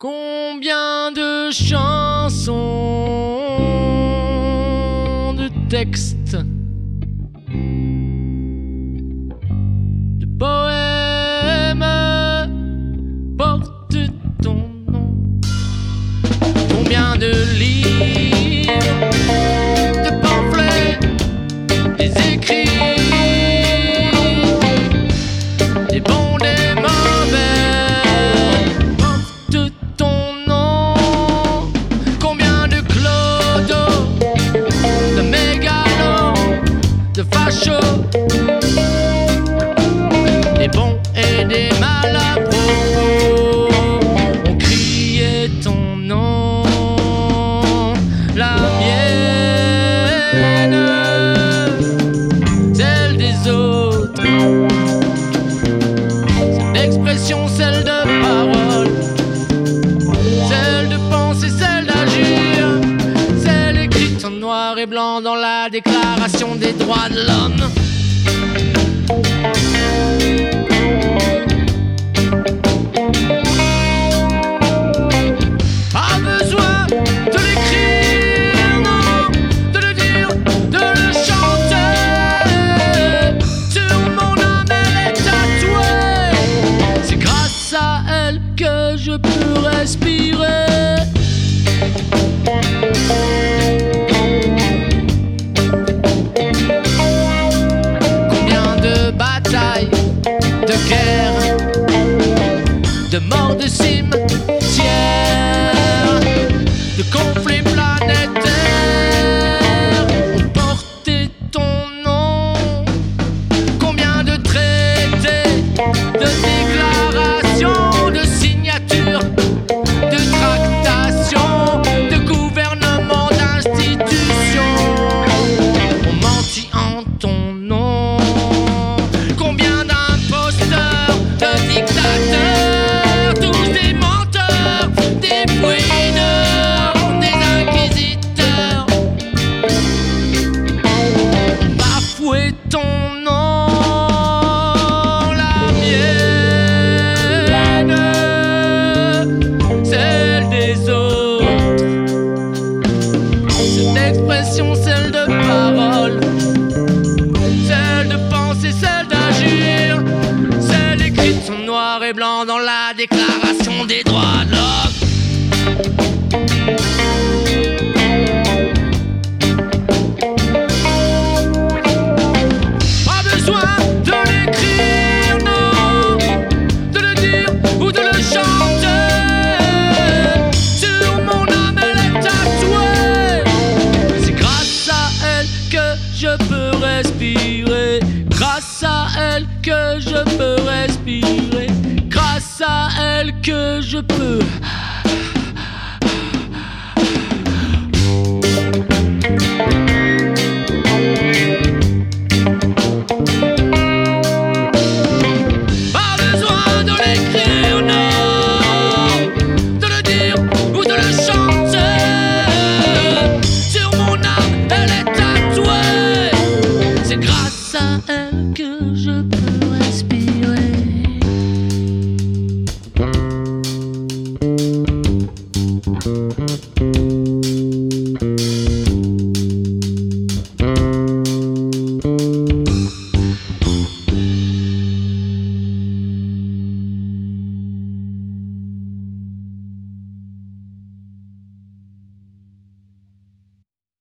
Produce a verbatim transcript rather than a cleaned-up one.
Combien de chansons, de textes, de poèmes portent ton nom? Combien de livres, de pamphlets, des écrits, des bons, des mauvais portent ton nom? Combien de clodos, de mégalos, de fachos, des bons et des mal à propos ont crié ton nom, la mienne, celle des autres, c'est l'expression, celle de parole, celle de pensée, celle d'agir, celle écrite en noir et blanc dans la Déclaration des droits de l'homme. Pas besoin de l'écrire, non, de le dire, de le chanter. Sur mon âme elle est tatouée, c'est grâce à elle que je peux respirer. Combien de batailles, de guerres, de morts de cimetières, de conflits planétaires ont porté ton nom? Combien de traités, de déclarations, de signatures, de tractations, de gouvernements, d'institutions ont menti en ton nom? Combien d'imposteurs, de dictateurs, tous des menteurs, des fouineurs, des inquisiteurs ont bafoué ton nom, la mienne, celle des autres, cette expression, celle de parole, celle de pensée, celle d'agir, celle écrite en noir et blanc dans la Déclaration des droits de l'homme. Pas besoin de l'écrire, non, de le dire ou de le chanter. Sur mon âme elle est tatouée, c'est grâce à elle que je peux respirer, grâce à elle que je peux respirer, grâce à elle que je peux